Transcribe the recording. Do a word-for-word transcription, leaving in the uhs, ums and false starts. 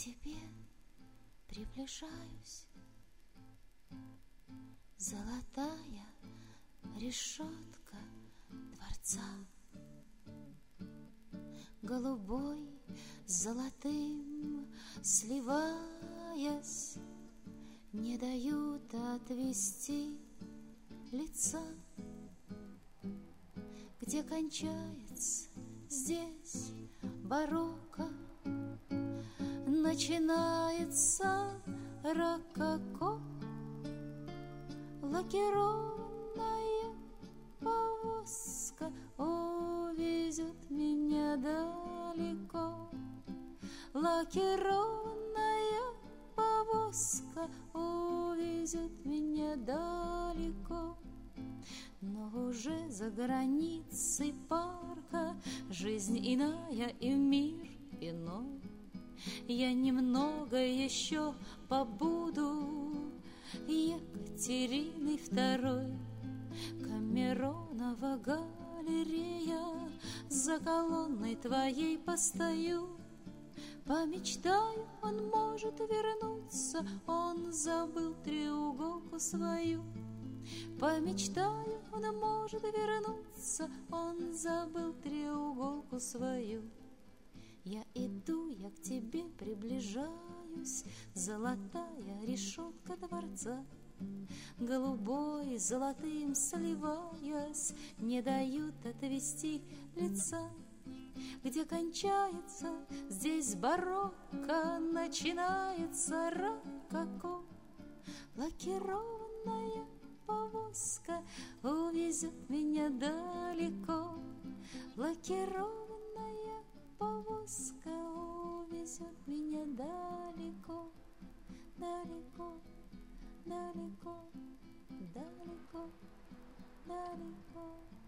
тебе приближаюсь, золотая решетка дворца, голубой с золотым сливаясь, не дают отвести лица. Где кончается здесь барокко, начинается рококо. Лакированная повозка увезет меня далеко. Лакированная повозка увезет меня далеко. Но уже за границей парка жизнь иная и мир иной. Я немного еще побуду Екатериной второй. Камеронова галерея, за колонной твоей постою. Помечтаю, он может вернуться, он забыл треуголку свою. Помечтаю, он может вернуться, он забыл треуголку свою. Я иду, я к тебе приближаюсь, золотая решетка дворца, голубой с золотым сливаясь, не дают отвести лица. Где кончается здесь барокко, начинается рококо. Лакированная повозка увезет меня далеко. Лакированная повозка увезет меня далеко, далеко, далеко, далеко, далеко.